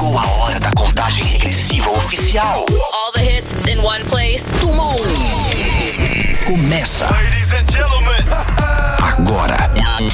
Chegou a hora da contagem regressiva oficial. All the hits in one place. Tumon. Começa. Ladies and gentlemen. Agora.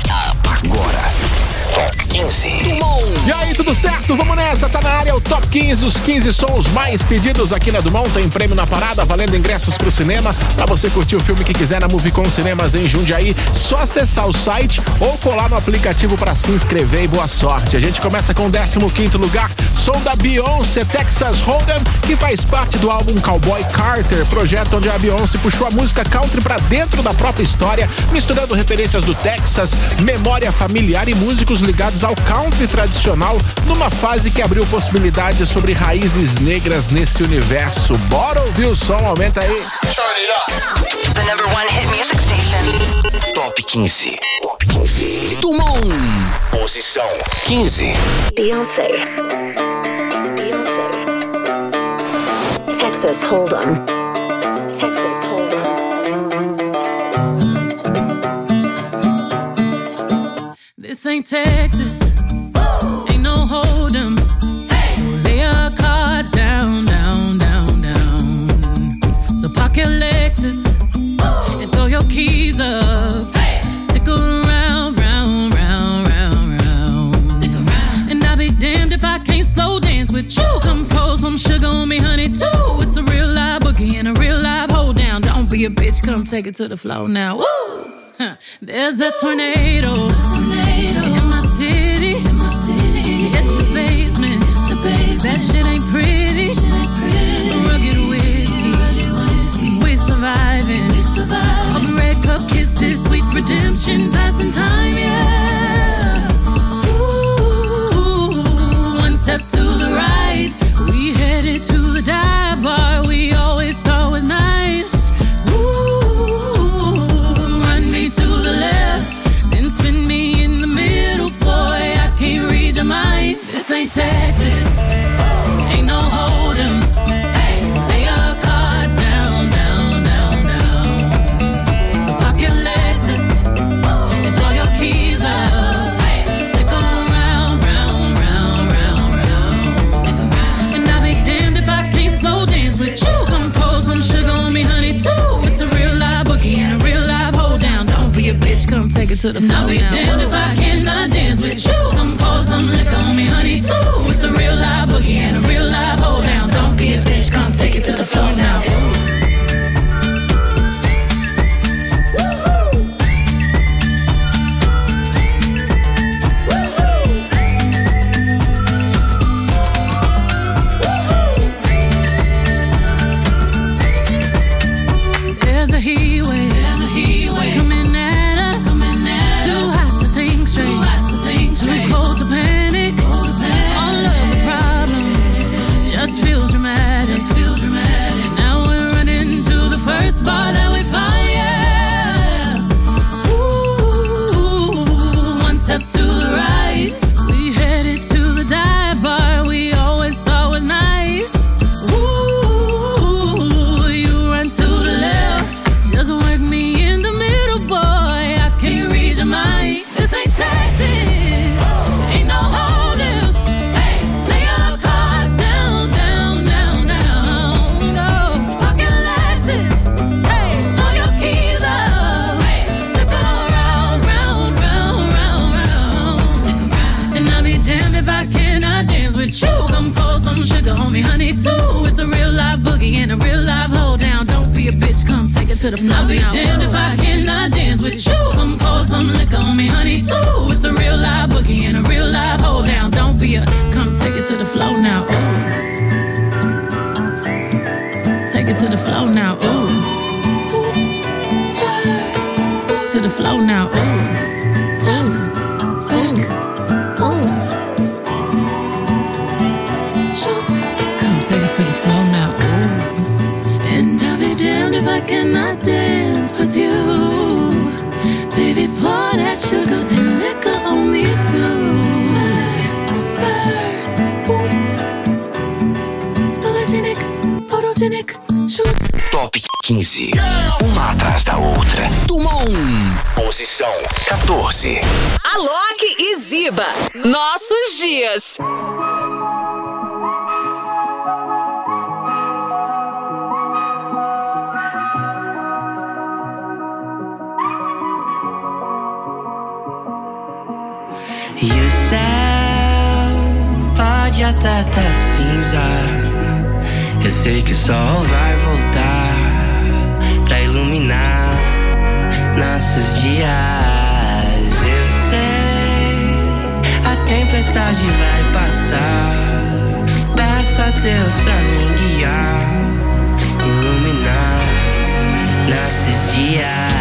Top 15. Tumon. E aí, tudo certo? Vamos nessa, tá na área o Top 15, os 15 sons mais pedidos aqui na Dumont. Tem prêmio na parada, valendo ingressos pro cinema. Pra você curtir o filme que quiser na Movicon Cinemas em Jundiaí, só acessar o site ou colar no aplicativo pra se inscrever e boa sorte. A gente começa com o 15º lugar, som da Beyoncé, Texas Hold'em, que faz parte do álbum Cowboy Carter, projeto onde a Beyoncé puxou a música country pra dentro da própria história, misturando referências do Texas, memória familiar e músicos ligados ao country tradicional, numa fase que abriu possibilidades sobre raízes negras nesse universo. Bora ouvir o som, aumenta aí. The number one hit music station. Top 15. Top 15. Tumon. Posição 15. Beyoncé. Texas Hold'em. Texas Hold'em. This ain't Texas, ain't no Hold'em. So lay your cards down, down, down, down. So park your Lexus and throw your keys up. Stick around, round, round, round, round. Stick around. And I'll be damned if I can't slow dance with you. Come pour some sugar on me, honey, too. It's a real live boogie and a real live hold down. Don't be a bitch, come take it to the floor now. Woo! There's a tornado in my city. Hit the basement. That shit ain't pretty. Rugged whiskey. We surviving. All the red cup kisses, sweet redemption, passing time, yeah. Ooh, one step to the right, we headed to the dive bar we always thought was nice. To the left, then spin me in the middle, boy, I can't read your mind. This ain't Texas, ain't no Hold'em. Lay your cards down, down, down, down. So park your Lexus and throw your keys up. Stick around, round, round, round, round. Stick around. And I'll be damned if I can't slow dance with you. Come pour some sugar on me, honey, too. It's a real live boogie and a real live hold down. Don't be a bitch, come take it to the floor. I'll be damned if I cannot dance with you. Come pour some liquor on me, honey, too. It's a real live boogie and a real live hold down. Don't be a bitch, come take it to the floor now. There's a heat wave coming at us. Too hot to think straight, too cold to panic. All of the problems just feel dramatic. Now we're running to the first bar that we find, yeah. Ooh, one step to the right, we headed to the dive bar we always thought was nice. Ooh, you run to the left, just work me in the middle, boy, I can't read your mind. This ain't Texas, ain't no Hold'em. Lay your cards down, down, down, down. No, so park your Lexus, throw your keys up. Stick around, round, round, round, round. Stick around. And I'll be damned if I cannot dance with you. Come pour some sugar on me, honey, too. It's a real live boogie and a real live hold down. Don't be a bitch, come take it to the floor. I'll be damned if I cannot dance with you. Come pour some liquor on me, honey, too. It's a real live boogie and a real live hold down. Don't be a, come take it to the floor now. Ooh. Take it to the floor now. Ooh. Hoops, spurs, to the floor now. Ooh. Top, back, booms. Shoot, come take it to the floor now. Ooh. And I'll be damned if I cannot dance with you. Baby, pour that sugar and liquor on me too. Spurs, boots, sologenic, photogenic, shoot. Top 15. Uma atrás da outra. Tumon. Posição 14. Alok e Ziba. Nossos dias. céu pode até tá cinza, eu sei que o sol vai voltar pra iluminar nossos dias. Eu sei, a tempestade vai passar. Peço a Deus pra me guiar, iluminar nossos dias.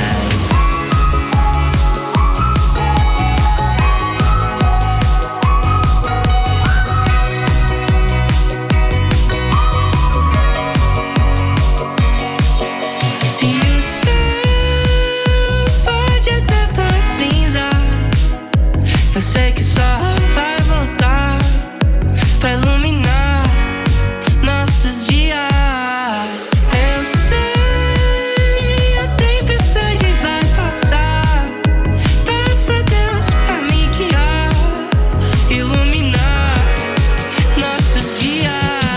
Eu sei que só vai voltar pra iluminar nossos dias. Eu sei, a tempestade vai passar. Peço a Deus pra me guiar, iluminar nossos dias.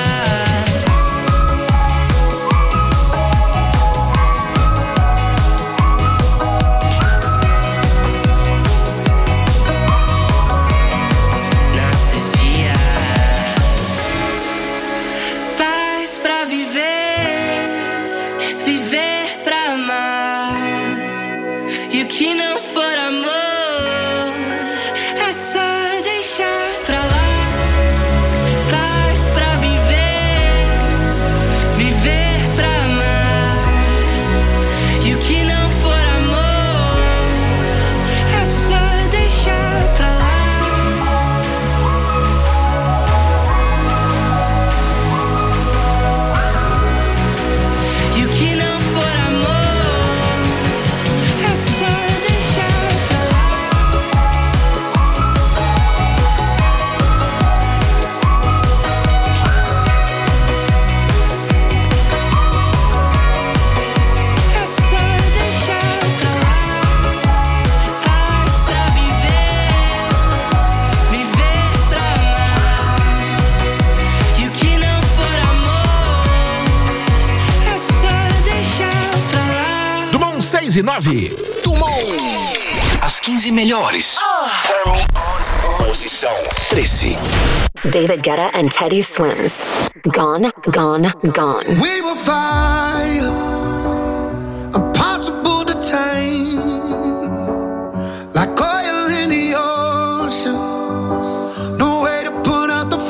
E 9. Dumont. As 15 melhores. Posição 13. David Guetta and Teddy Swims. Gone, gone, gone. We will fire, impossible to tame, like oil in the ocean, no way to put out the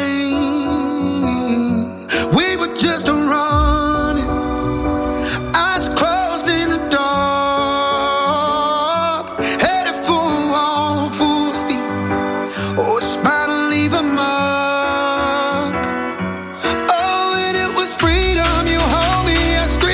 flame. We were just running, eyes closed in the dark, headed for a wall, full speed. Oh, a smile to leave a mark. Oh, and it was freedom. You hold me, I scream.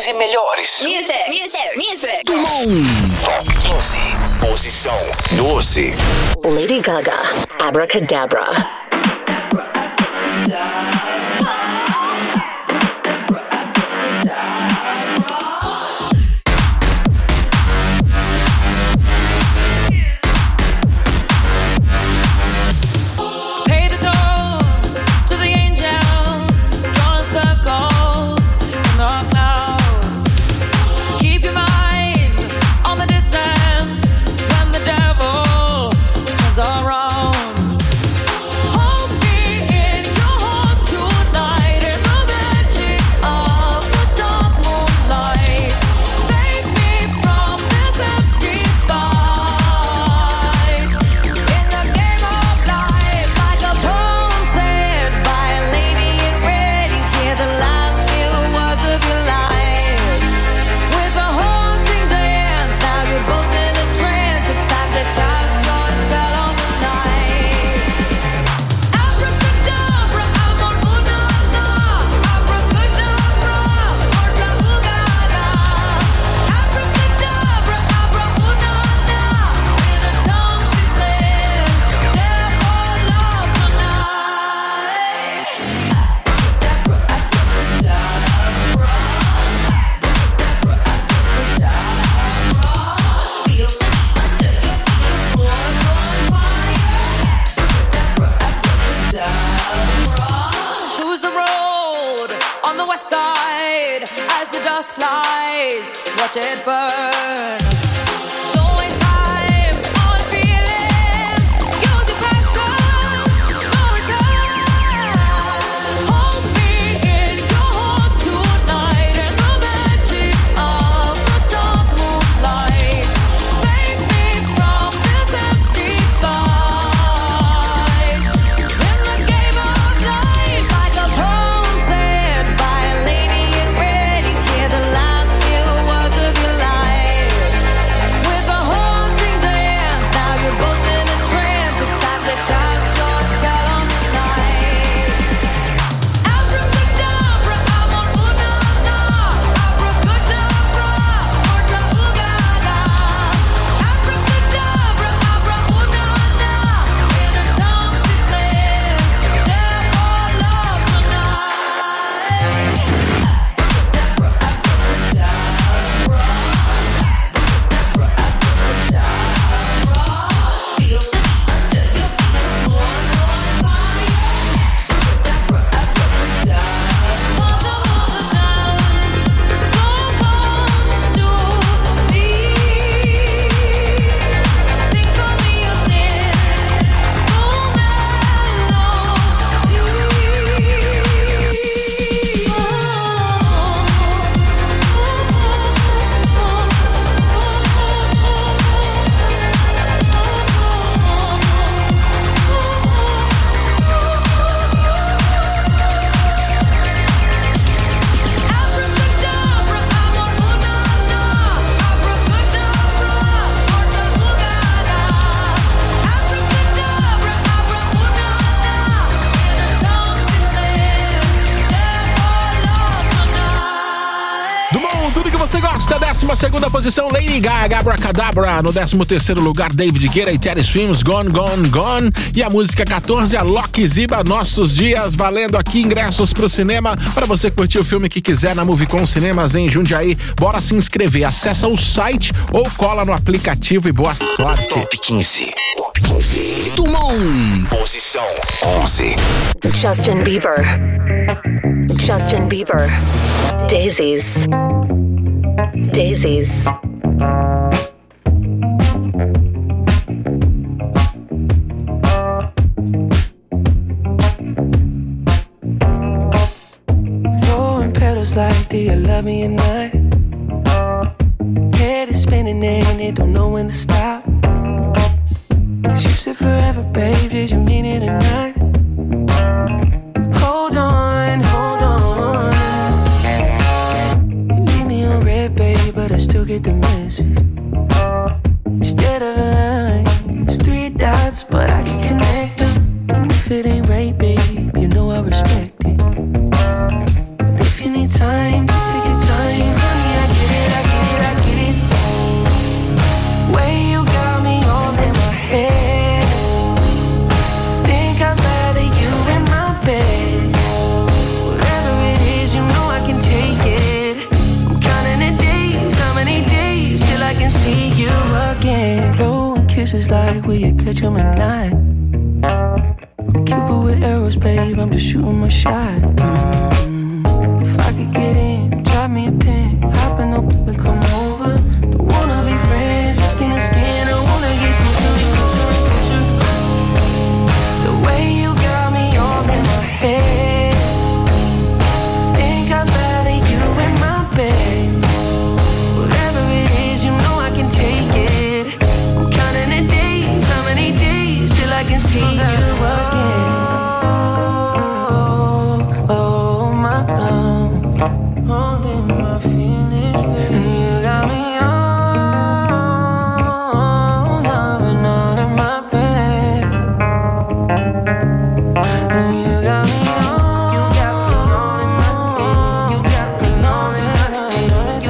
15 melhores. Music. Dumont. Top 15. Posição 12. Lady Gaga, Abracadabra. Watch it burn. Você gosta? 12ª posição, Lady Gaga, Abracadabra. No 13º lugar, David Guetta e Teddy Swims, Gone, Gone, Gone. E a música 14, a Loki Ziba, Nossos Dias, valendo aqui ingressos pro cinema para você curtir o filme que quiser na Movicon Cinemas em Jundiaí. Bora se inscrever, acessa o site ou cola no aplicativo e boa sorte. Top 15. Top 15. Dumont. Posição 11. Justin Bieber. Justin Bieber. Daisies. Daisies. Throwing petals like, do you love me or not? Head is spinning and it don't know when to stop. You said forever, babe, did you mean it or not? Hold on, hold on. You leave me on red, babe, but I still get the message. Instead of a line, it's 3 dots, but I can connect them. And if it ain't right, babe, you know I respect it. But if you need time, just take your time, honey. it's like, will you catch him at night? I'm Cupid with arrows, babe, I'm just shooting my shot. If I could get in, drop me a pin, hop in the and come over. Don't wanna be friends, just in the skin, I wanna get closer. The way you got me all in my head, think I'd rather you in my bed. Whatever it is, you know I can take it. I'm counting the days, how many days till I can see you again. Oh my God, holding my feelings, baby. You got me on, I've been all in my bed. You got me on, you got me all in my bed. You got me all in my bed.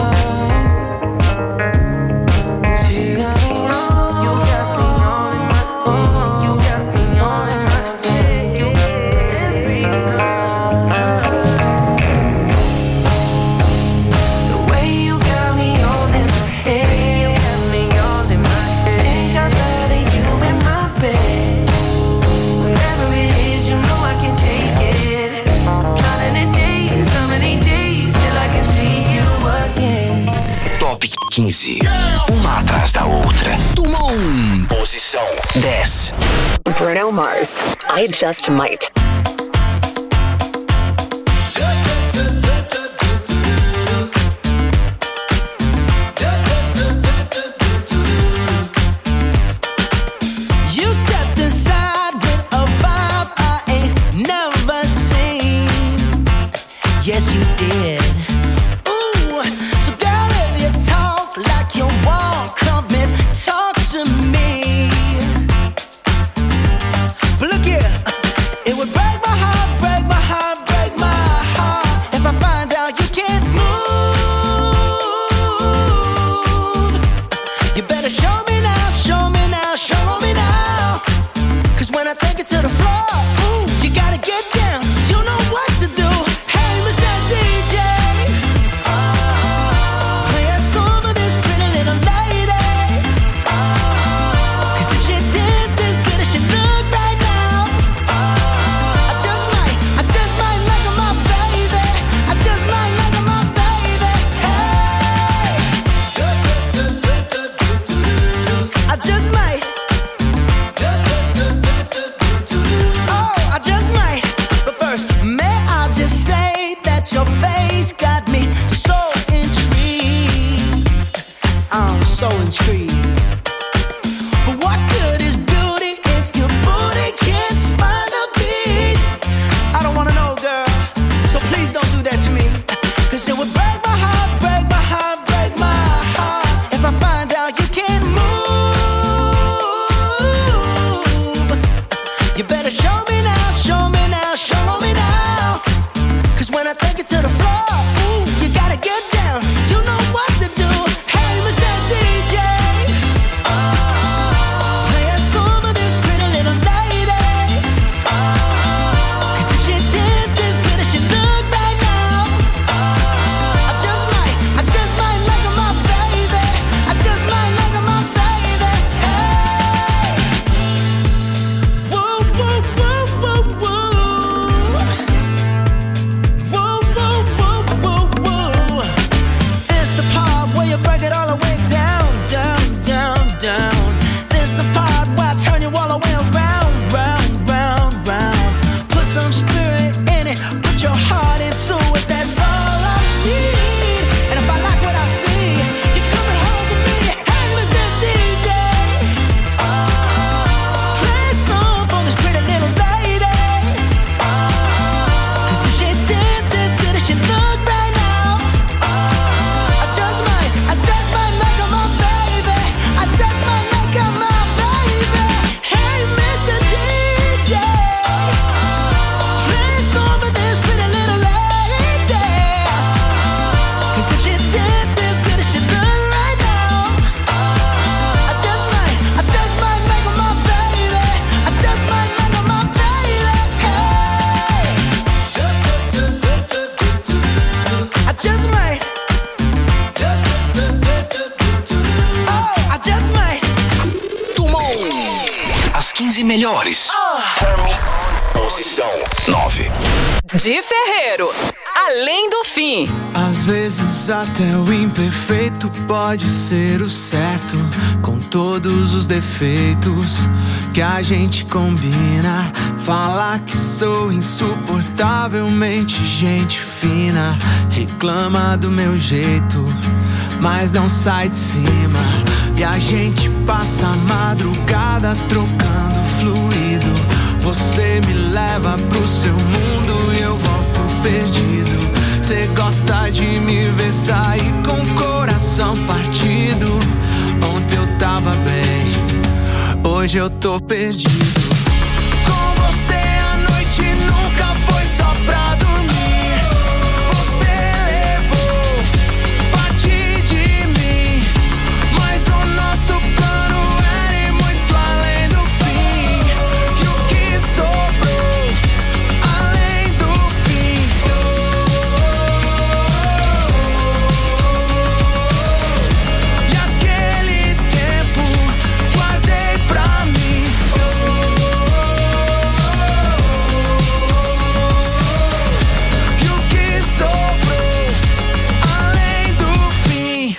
You got me on, you got me all in my bed. You got me all in my bed. Every time. The way you got me all in my head, you got me all in my head. Think I'd rather you in my bed. Whatever it is, you know I can take it. Counting the days, how many days till I can see you again. Top 15. Uma atrás da outra. Dumont. Posição 10. Bruno Mars, I Just Might. You stepped inside with a vibe I ain't never seen. Yes, you did. Ooh, so girl, if you talk like you walk, come and talk to me. But look here, it would break my heart, break my heart, break my heart if I find out you can't move. You better show me now, show me now, show me now. 'Cause when I take it to the floor, ooh, you gotta get down. You know what to do. Hey, Mr. DJ, play a song for this pretty little lady. 'Cause if she dances as good as she look right now, I just might make her my baby. I just might make her my baby. Hey, I just might. Oh, I just might. But first, may I just say that your face got me so intrigued. I'm so intrigued. But what good is beauty if your booty can't find a beat? I don't wanna know, girl. So please don't do that to me. 'Cause it would break my heart, break my heart, break my heart if I find out you can't move. You better show me now, show me now, show me now. 'Cause when I take it to the floor, ooh, you gotta get down. You know what to do. Hey, Mr. DJ, play a song for this pretty little lady. 'Cause if she dances as good as she look right now, I just might make her my baby. I just might make her my baby. Hey, woo, woo, woo, woo, woo. Woo, woo, woo, woo, melhores. Posição 9. De Ferreiro, Além do Fim. Às vezes até o imperfeito pode ser o certo, com todos os defeitos que a gente combina. Falar que sou insuportavelmente gente fina, reclama do meu jeito, mas não sai de cima. E a gente passa a madrugada trocando fluido. Você me leva pro seu mundo e eu volto perdido. Cê gosta de me ver sair com o coração partido. Ontem eu tava bem, hoje eu tô perdido. Com você a noite nunca foi só pra dormir. Você levou parte de mim, mas o nosso plano era ir muito além do fim. E o que sobrou além do fim? E aquele tempo guardei pra mim. E o que sobrou além do fim?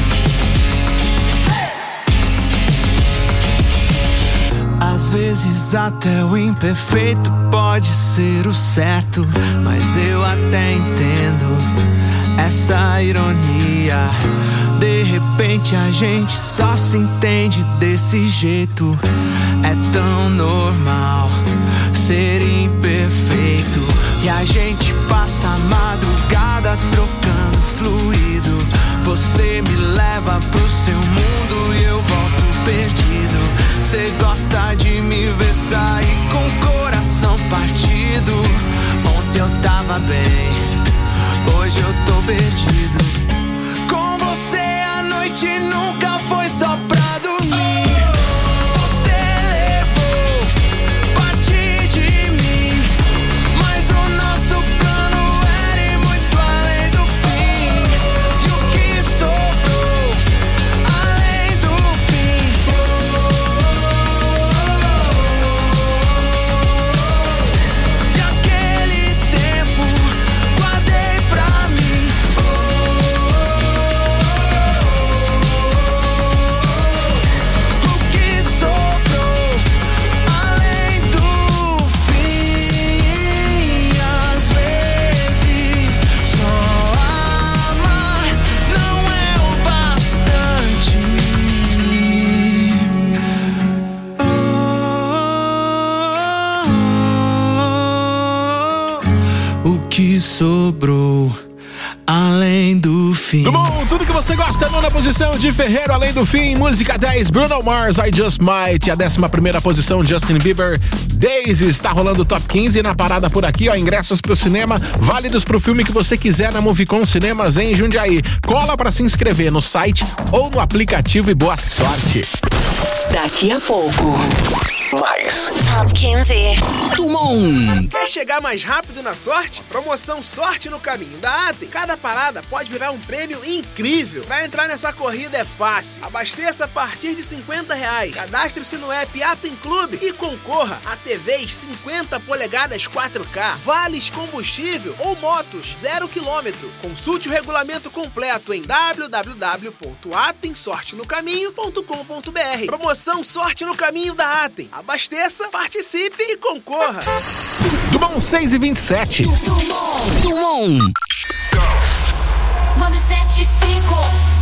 Às vezes até o imperfeito pode ser o certo, mas eu até entendo essa ironia. De repente a gente só se entende desse jeito. É tão normal ser imperfeito. E a gente passa a madrugada trocando fluido. Você me leva pro seu mundo e eu volto perdido. Cê gosta de me ver sair com o coração partido. Ontem eu tava bem, hoje eu tô perdido. Com você a noite nunca foi só pra dormir. Você levou parte de mim, mas o nosso plano era ir muito além do fim. E o que sobrou além do fim? E aquele tempo guardei pra mim. O que sobrou além do fim? Às vezes só amar não é o bastante. O que sobrou além do fim? Tudo bom? Tudo que você gosta, nona posição de Ferreiro, Além do Fim. Música 10, Bruno Mars, I Just Might. A 11ª posição, Justin Bieber, Daisy. Está rolando o Top 15 na parada por aqui, ó. Ingressos pro cinema, válidos pro filme que você quiser na Movicon Cinemas em Jundiaí. Cola pra se inscrever no site ou no aplicativo e boa sorte. Daqui a pouco. Mais. Top 15. Tumon. Quer chegar mais rápido na sorte? Promoção Sorte no Caminho da Atem. Cada parada pode virar um prêmio incrível. Pra entrar nessa corrida é fácil. Abasteça a partir de R$50. Cadastre-se no app Atem Clube e concorra a TVs 50 polegadas 4K, vales combustível ou motos 0 km. Consulte o regulamento completo em www.atemsortenocaminho.com.br. Promoção Sorte no Caminho da Atem. Abasteça, participe e concorra. Do bom 6h27. Tumon. Manda 75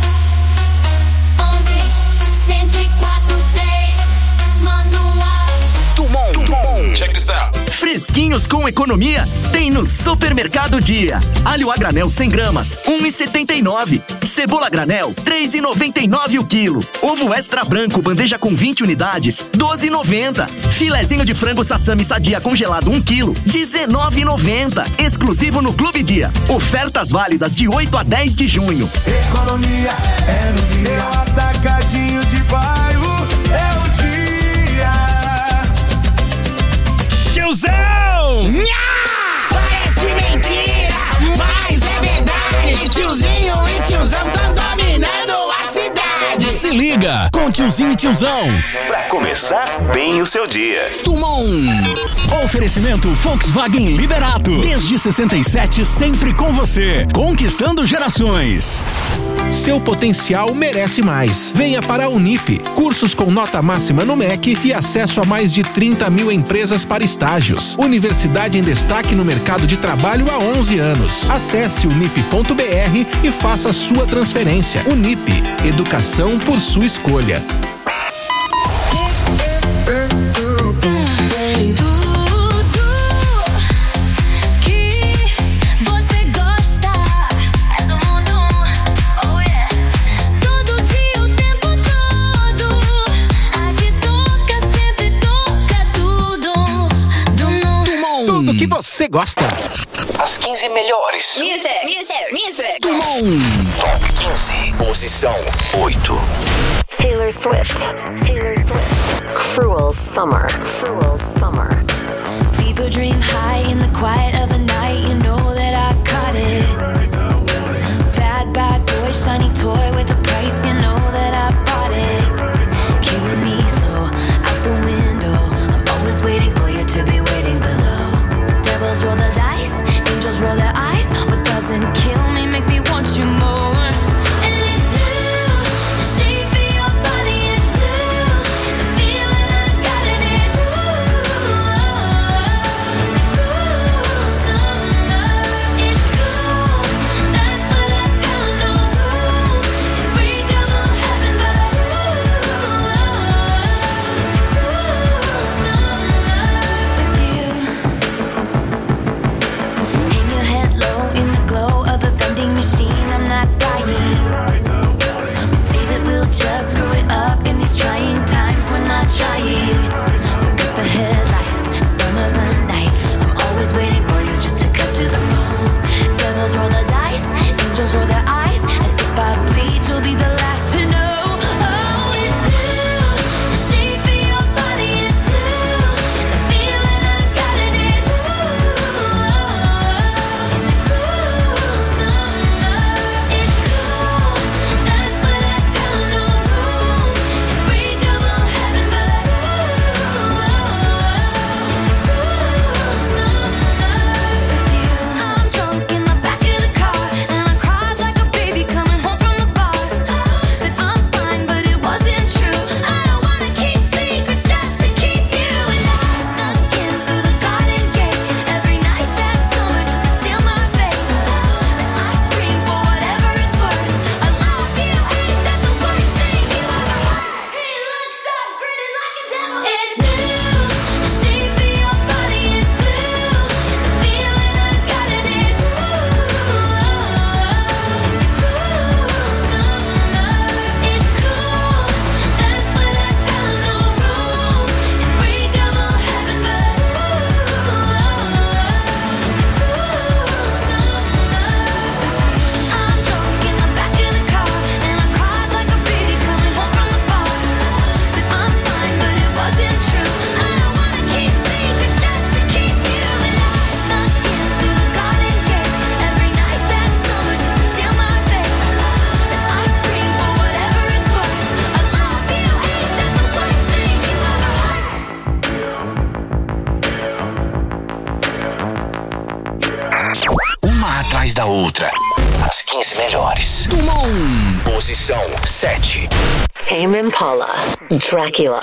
11 104 10. Manda um Tumon. Check this out. Fresquinhos com economia tem no Supermercado Dia. Alho a granel 100 gramas, R$1,79. Cebola granel, R$3,99 o quilo. Ovo extra branco, bandeja com 20 unidades, R$12,90. Filezinho de frango sassami sadia congelado 1 quilo, R$19,90. Exclusivo no Clube Dia. Ofertas válidas de 8 a 10 de junho. Economia é no dia. Seu atacadinho de bairro é o dia. Tiozão! Parece mentira, mas é verdade. Tiozinho e tiozão tão dominando a cidade. Se liga! liga com tiozinho e tiozão. Pra começar bem o seu dia. Tumon. Oferecimento Volkswagen Liberato. Desde 67, sempre com você. Conquistando gerações. Seu potencial merece mais. Venha para a Unip. Cursos com nota máxima no MEC e acesso a mais de 30 mil empresas para estágios. Universidade em destaque no mercado de trabalho há 11 anos. Acesse unip.br e faça sua transferência. Unip. Educação por sua escolha. Que você gosta. As 15 melhores. Music. Tumon. Top 15. Posição 8. Taylor Swift. Cruel Summer. People dream high in the quiet of the night. You know that I caught it. Bad boy, shiny toy with a price. You know that I bought it. Killing me slow, out the window. I'm always waiting for you to be waiting below. Devils roll the dice, angels roll their eyes. What doesn't kill me makes me want you more. And it's blue, the shape of your body is blue. The feeling I got it is it's cruel summer. It's cool, that's what I tell them. No rules, unbreakable heaven, but it's cruel summer with you. Hang your head low in the glow of the vending machine. I'm not dying. We say that we'll just screw it up in these trying times. We're not trying. So cut the headlights. Summer's a knife. I'm always waiting for you just to cut to the bone. Devils roll the dice. Angels roll their eyes. And if I bleed, you'll be the last to know. Oh, it's blue. The shape of your body is blue. The feeling I got it is it's cruel summer. It's cool, that's what I tell them. No rules, unbreakable heaven, but it's cruel summer with you. I'm drunk in the back of the car, and I cried like a baby coming home from the bar. Said I'm fine, but it wasn't true. I don't wanna keep secrets just to keep you. And I snuck in through the garden gate every night that summer just to seal my fate. Then I scream for whatever it's worth. I love you, ain't that the worst thing you ever heard? He looks up, grinning like a devil. It's blue, the shape of your body is blue. The feeling I got it is it's cruel summer. It's cool, that's what I tell them. No rules, unbreakable heaven, but it's cruel summer. I'm drunk in the back of the car, and I cried like a baby coming home from the bar. Said I'm fine, but it wasn't true. I don't wanna keep secrets just to keep you. And I snuck in through the garden gate every night that summer just to seal my fate. Then I scream for whatever it's worth. I love you, ain't that the worst thing you ever heard? Uma atrás da outra. As 15 melhores. Tumon. Posição 7. Tame Impala. Dracula.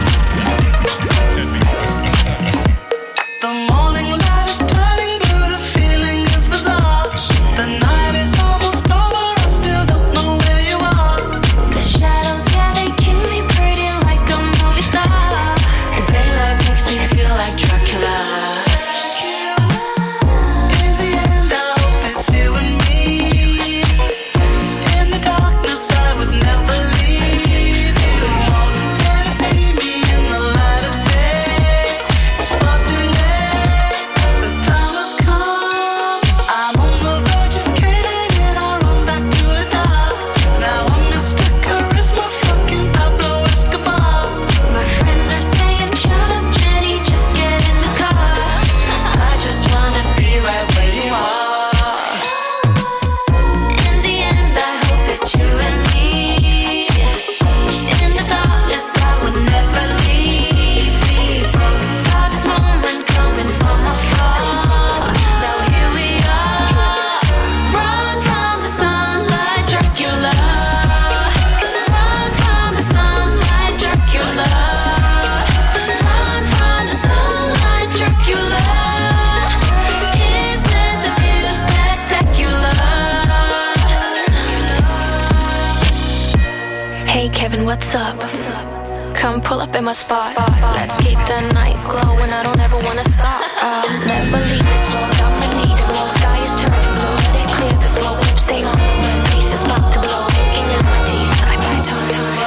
The morning light is turning blue. The driving, what's up? Come pull up in my spot. Let's keep the night glowing, I don't ever wanna stop. I'll never leave this floor, got my need to blow. Sky is turning blue, let it clear the slow whip stain on the wind. Pieces about to blow, soaking in my teeth. I bite time.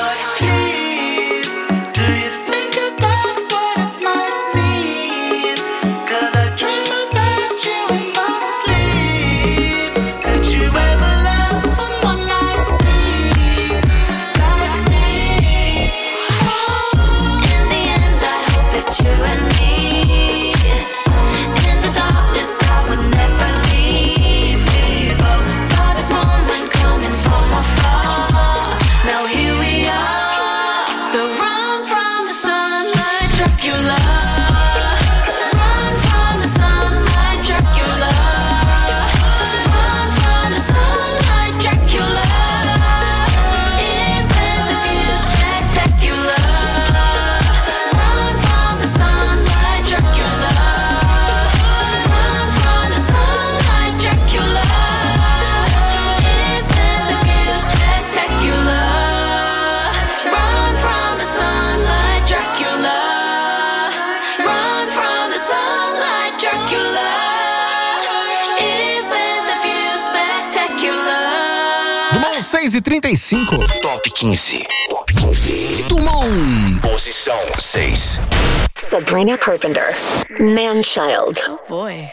Dumont 6h35. Top 15. Top 15. Dumont. Posição 6. Sabrina Carpenter, Man-Child. Oh boy.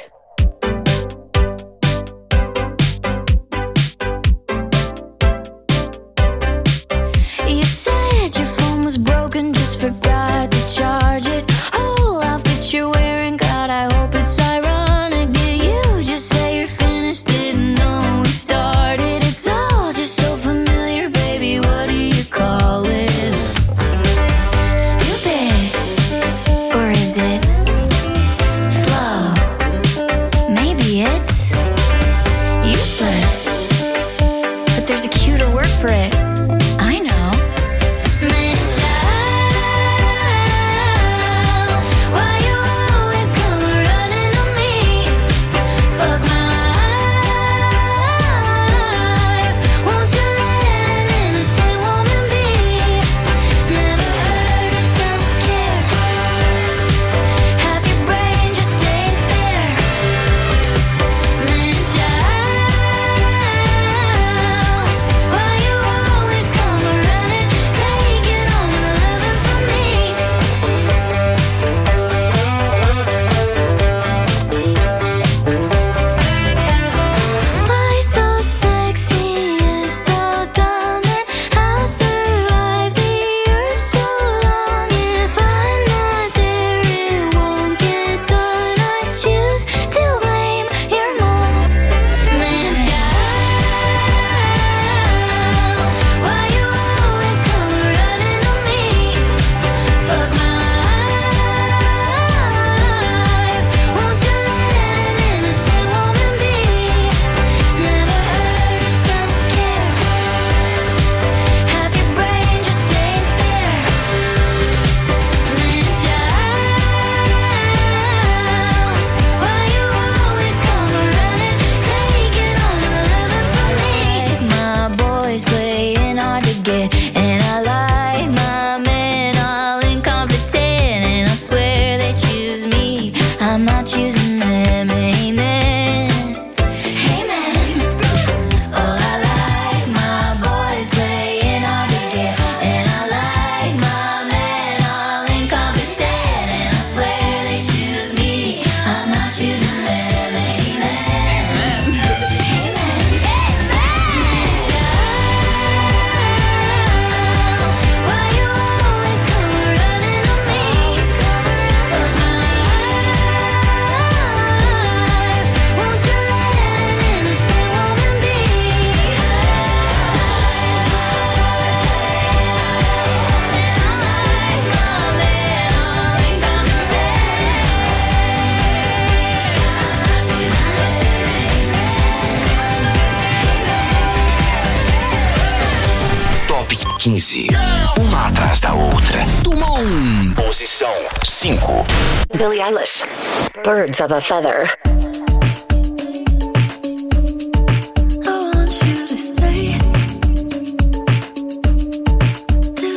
You said your phone was broken, just forgot to charge it. Whole outfit you're wearing, God, I hope it's ironic. Did you just say you're finished? Didn't know we started. It's all just so familiar, baby. What do you call it? Stupid, or is it slow? Maybe it's useless, but there's a cuter word for it. I know. Why you always come running on me? Fuck my life. Won't you let an innocent woman be? Never heard of self-care. Half your brain just ain't there. Man-child, why you always come running, taking all my loving from me? Why so sexy if so dumb? And I'll survive the earth so long. If I'm not there, it won't get done. I choose to blame your mom. Man-child, why you always come running on me? Fuck my life. Won't you let an innocent woman be? Never heard of self-care. Half your brain just ain't there. Man-child, why you always come running, taking all my loving from me? My boys playing hard to get, and I like my men all incompetent, and I swear they choose me, I'm not choosing them. Amen. Amen. Oh, I like my boys playing hard to get, and I like my men all incompetent, and I swear they choose me, I'm not choosing them. Amen. Why you always come running on me? Fuck my life. Won't you let an innocent woman be? And I like my men all Top 15. Uma atrás da outra. Dumont. Posição 5. Billie Eilish, Birds of a Feather. I want you to stay.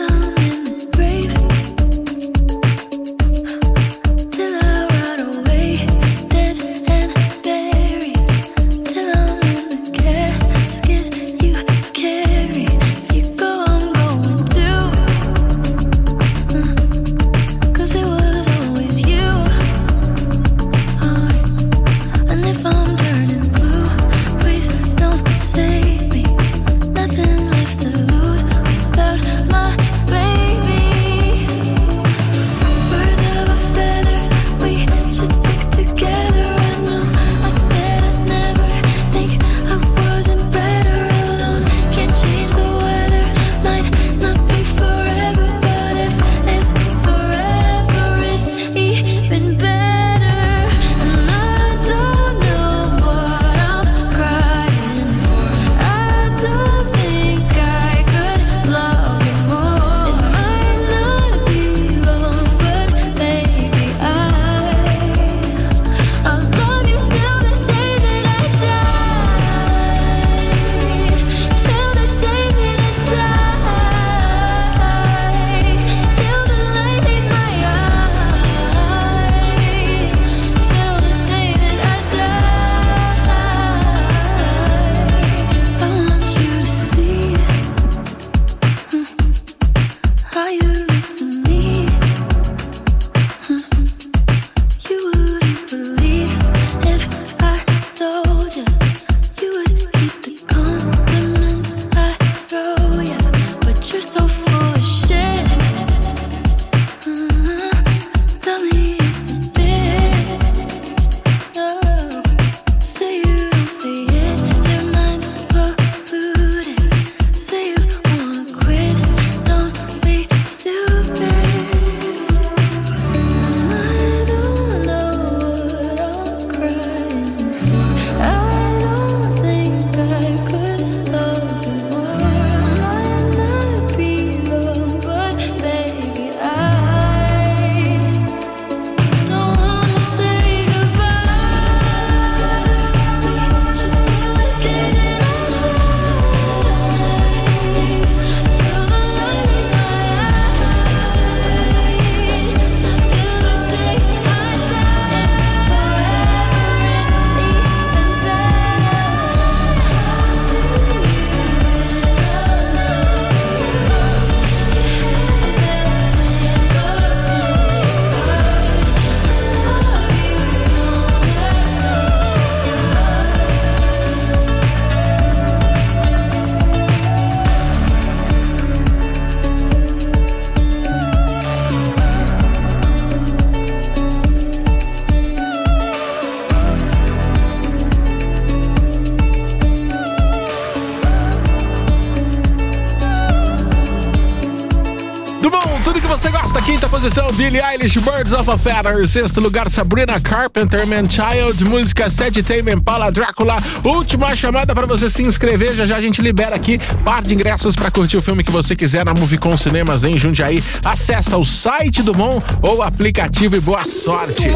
Você gosta? Quinta posição, Billie Eilish, Birds of a Feather. Sexto lugar, Sabrina Carpenter, Man Child. Música 7, Tame Impala, Drácula. Última chamada para você se inscrever. Já já a gente libera aqui par de ingressos para curtir o filme que você quiser na Movicon Cinemas em Jundiaí. Acessa o site do Mon ou aplicativo e boa sorte.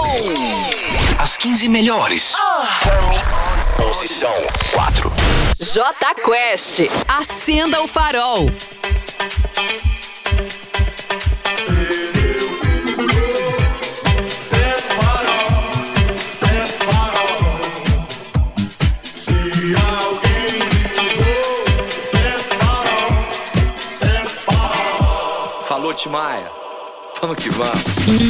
As 15 melhores. Posição 4. J Quest, acenda o farol. Falou, Timaya. Vamos que vamos.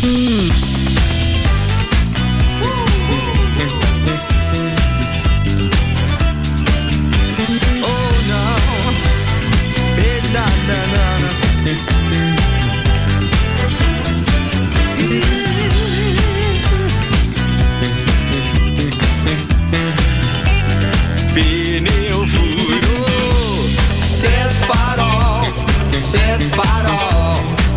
Pneu furou, acende o farol, acende o farol.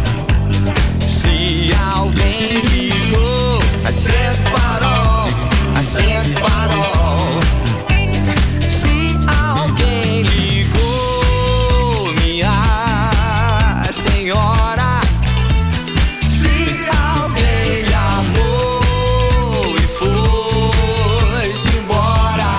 Se alguém ligou, acende o farol, acende o farol. Se alguém ligou, minha senhora, se alguém lhe amou e foi-se embora.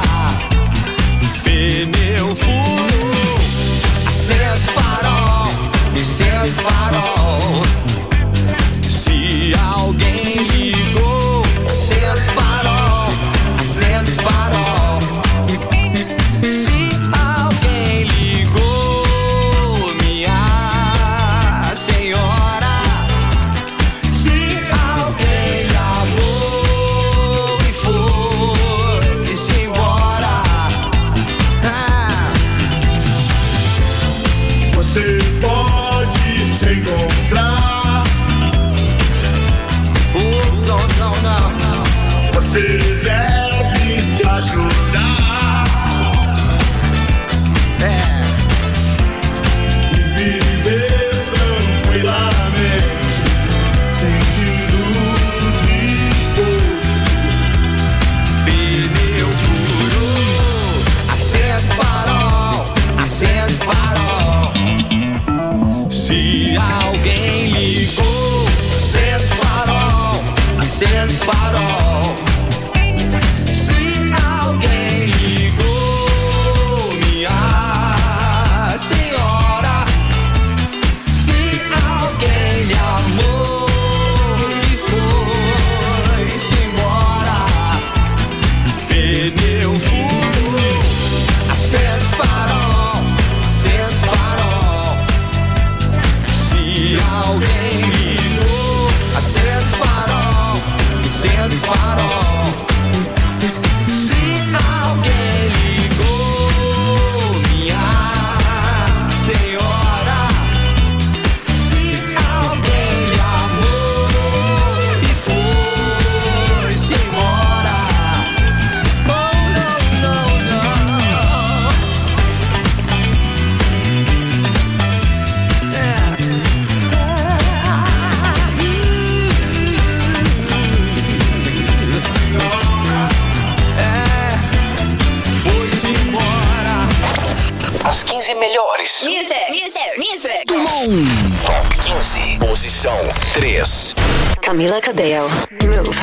Pneu furou, acende o farol, acende o farol. Se alguém ligou, acende o farol, acende o farol. Se alguém ligou, minha senhora, se alguém lhe amou e foi-se embora. Você pode se encontrar. Não, não, não, não. Você deve se ajudar. E viver tranquilamente, sentindo disposto. Pneu furou, acende o farol, acende o farol. Se alguém ligou, acende o farol, acende o farol. Se alguém ligou, minha senhora, se alguém lhe amou e foi-se embora. Pneu furou, acende o farol, acende o farol. Se alguém ligou, acende o farol, acende o farol. Se alguém ligou, minha senhora, se alguém lhe amou e foi-se embora. Oh, no, no, no. Foi-se embora. As 15 melhores. Do mundo. Top 15. Posição 3. Camila Cabello, Move.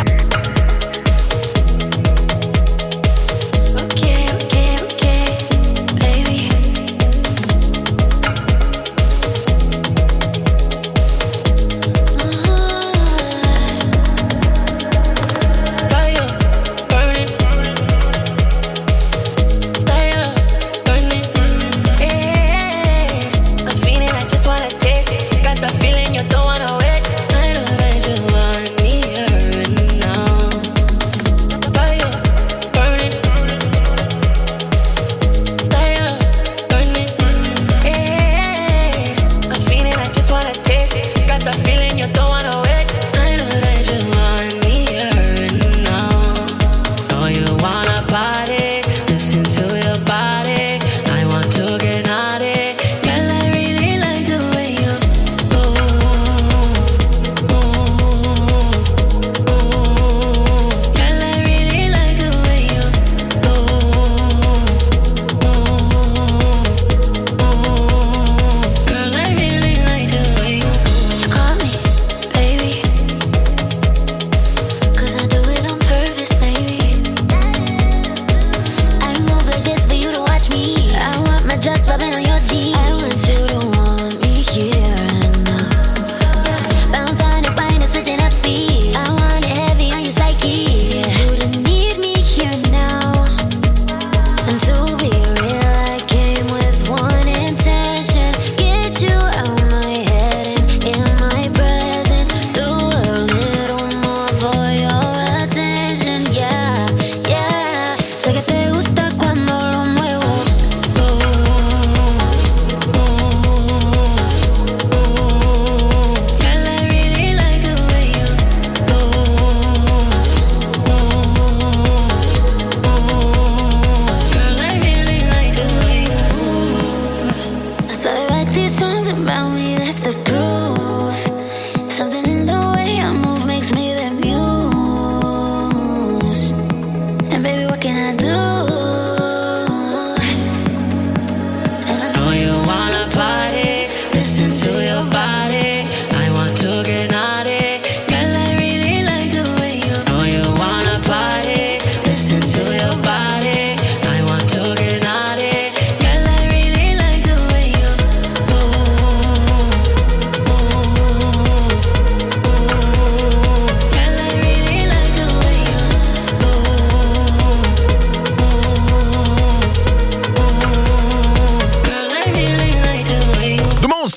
Dumont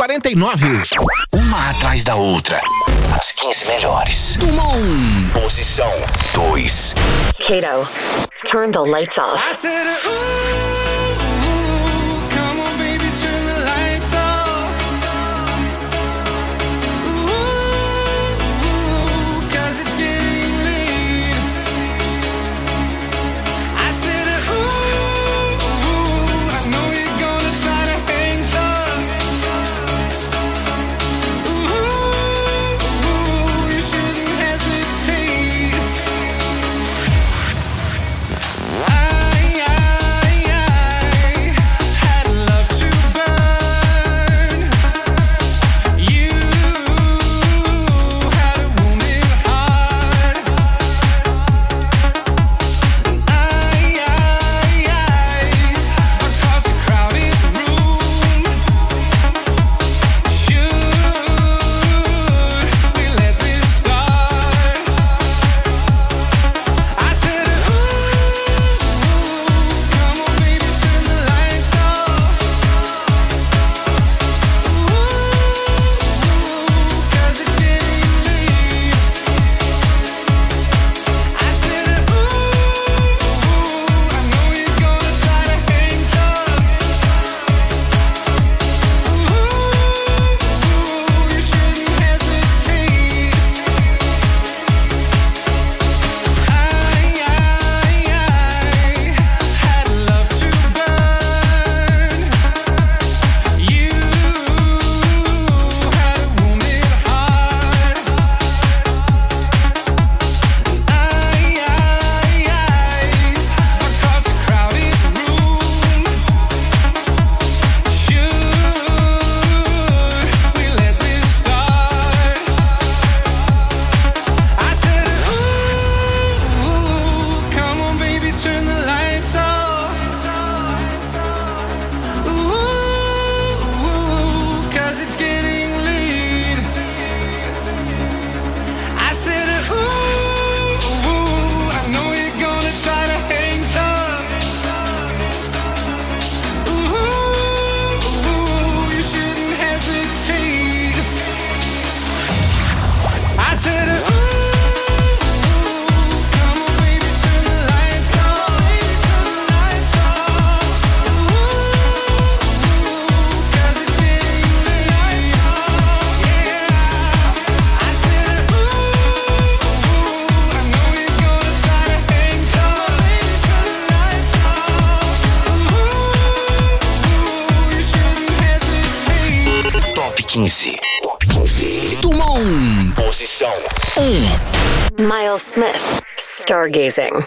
6h49. Uma atrás da outra. As 15 melhores. Dumont. Posição 2. Kato, turn the lights off. I said, come on, baby, turn the lights off. Ooh, 'cause it's getting late. I said, I know you're gonna try to hang tough. You shouldn't hesitate. Dumont. Posição 1. Miles Smith, Stargazing.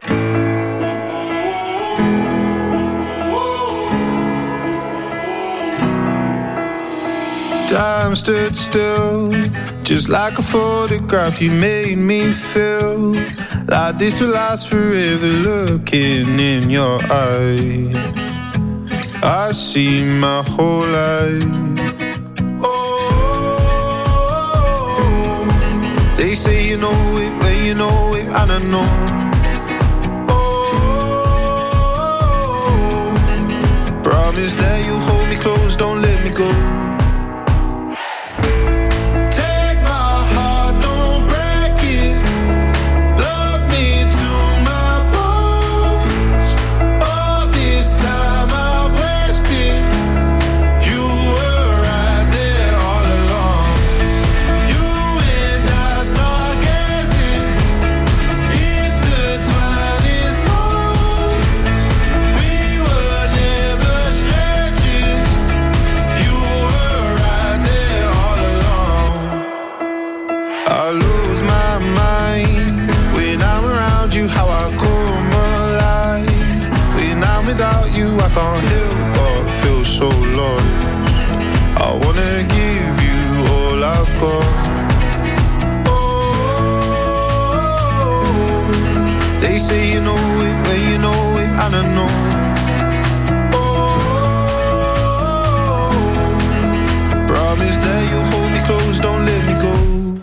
Time stood still, just like a photograph. You made me feel like this will last forever. Looking in your eyes, I see my whole life. Oh, they say you know it when you know it, and I know. Oh, promise that you'll hold me close, don't let me go. I can't help but feel so lost. I wanna give you all I've got. Oh, they say you know it when you know it, and I know. Oh, promise that you'll hold me close, don't let me go.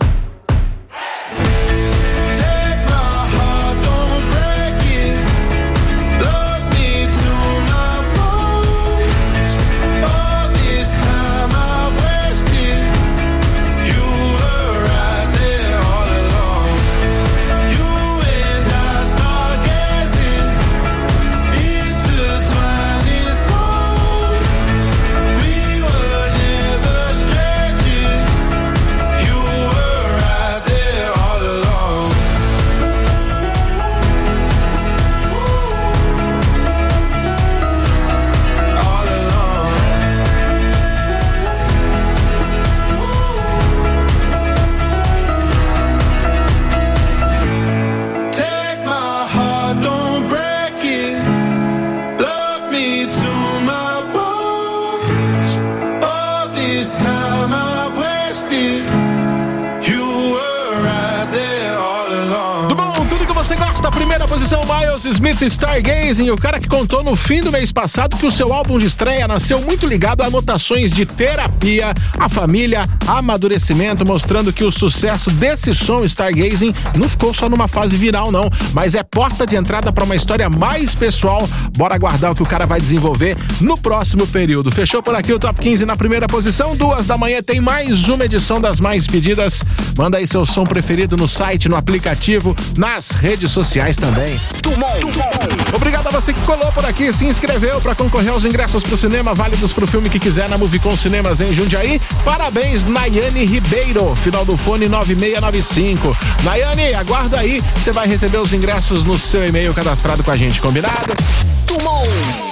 Miles Smith, Stargazing, o cara que contou no fim do mês passado que o seu álbum de estreia nasceu muito ligado a anotações de terapia, a família, amadurecimento, mostrando que o sucesso desse som Stargazing não ficou só numa fase viral não, mas é porta de entrada para uma história mais pessoal. Bora aguardar o que o cara vai desenvolver no próximo período. Fechou por aqui o Top 15 na primeira posição, 2 da manhã tem mais uma edição das mais pedidas. Manda aí seu som preferido no site, no aplicativo, nas redes sociais também. Obrigado a você que colou por aqui, se inscreveu para concorrer aos ingressos pro cinema, válidos pro filme que quiser na Movicon Cinemas em Jundiaí. Parabéns, Nayane Ribeiro, final do fone 9695. Nayane, aguarda aí, você vai receber os ingressos no seu e-mail cadastrado com a gente, combinado? Dumont.